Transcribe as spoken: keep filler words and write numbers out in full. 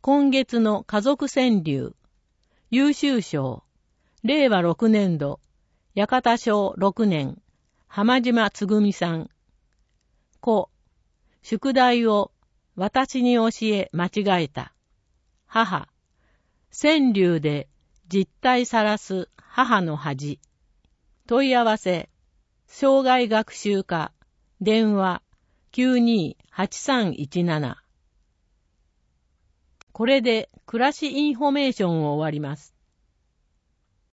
今月の家族川柳、優秀賞、れいわろくねんど、八幡賞ろくねん、浜島つぐみさん。子、宿題を私に教え間違えた。母、川柳で実態さらす母の恥。問い合わせ、障害学習課、電話 きゅうにーはちさんいちなな。これで暮らしインフォメーションを終わります。